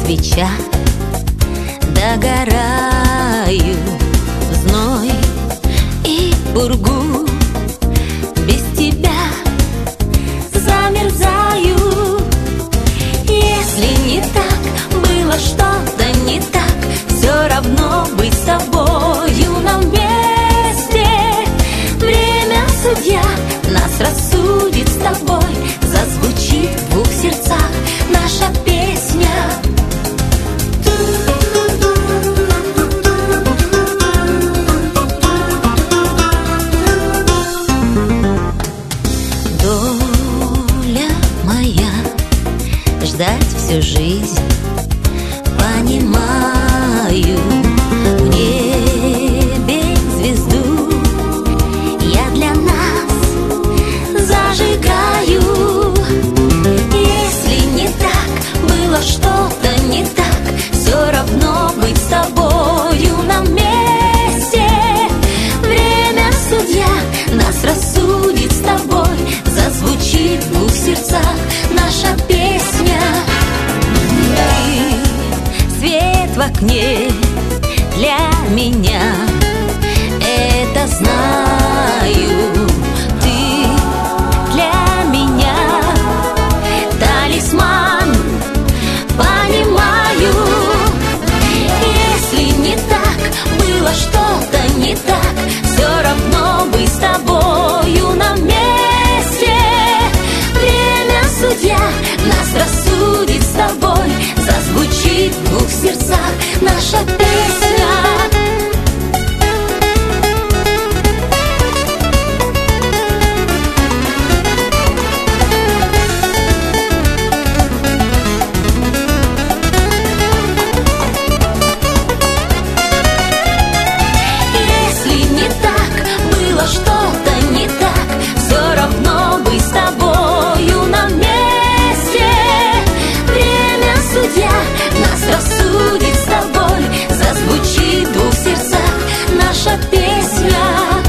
свеча, догораю в зной и пургу. Без тебя замерзаю. Если не так, было что-то не так, все равно быть с тобою нам вместе. Время судья, нас рассудит с тобой, зазвучит в двух сердцах наша песня. Доля моя ждать всю жизнь, понимаю, в небе звезду я для нас зажигаю. Если не так, было что-то не так, все равно быть с тобою нам вместе. Время судья, нас рассудит с тобой, зазвучит в двух сердцах наша песня. Ты свет в окне для меня, это знаю. Ты для меня талисман, понимаю. Если не так, было что-то не так, все равно быть с тобою нам вместе. Время судья, нас рассудит с тобой, зазвучит в двух сердцах наша песня. Если не так, было что-то не так, все равно быть с тобою нам вместе. Время судья, нас рассудит с тобой, зазвучит в двух сердцах наша песня.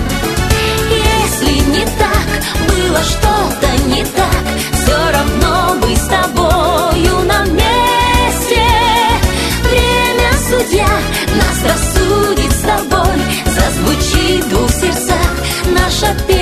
Если не так, было что-то не так, все равно быть с тобою нам вместе. Время судья, нас рассудит с тобой, зазвучит в двух сердцах наша песня.